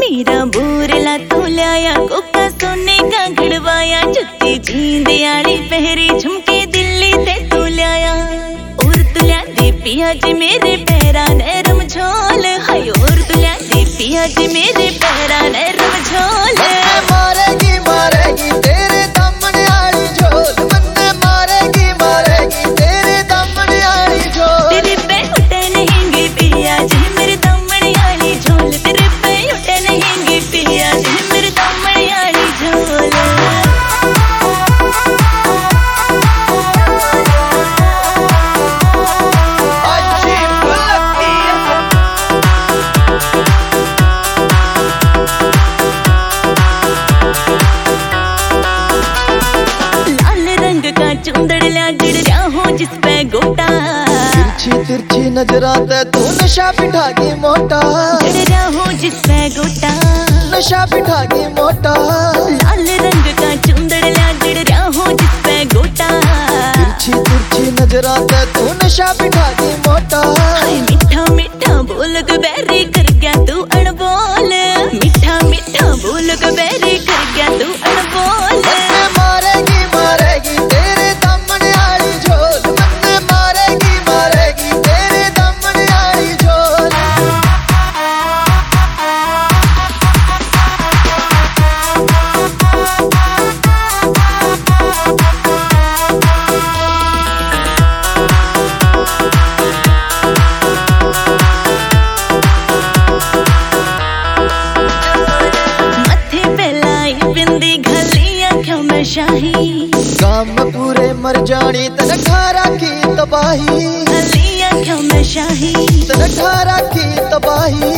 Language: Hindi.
तेरा बोरला तो लाया कोका सोने का घड़वाया जुत्ती जींदे आली पहरी झुमके दिल्ली ते तू लाया और तुला दे पिया जी मेरे पैरा नरम झोल हाय और तुला दे पिया जी मेरे पैरा नरम झोल मारेगी मारेगी तेरे दामन आली झोल मन्ने मारेगी मारेगी तेरे दामन आली झोल तेरे पे उठे नहीं पिया जी मेरे दामन आली झोल तेरे पे उठे नहीं पिया जी मेरे दामन आली झोल जिस पे गोटा तिरछी तिरछी नजरा ते तू नशा बिठा के मोटा गड़रा हो जिस पे गोटा नशा बिठा के मोटा लाल रंग का चुंदड़िया गड़रा हो जिस पे गोटा तिरछी तिरछी नजरा ते तू नशा बिठा के मोटा मीठा मीठा बोल के बैरी कर गया तू अनबोल मीठा मीठा बोल के बैरी कर गया तू अनबोल मारेगी मारेगी तेरे दामन आली झोल मन्ने मारेगी मारेगी तेरे दामन आली झोल मथे पे लाई बिंदी घली आँखों में शाही काम पूरे मर जानी तन ठारा की तबाही घली आँखों में शाही तन ठारा की तबाही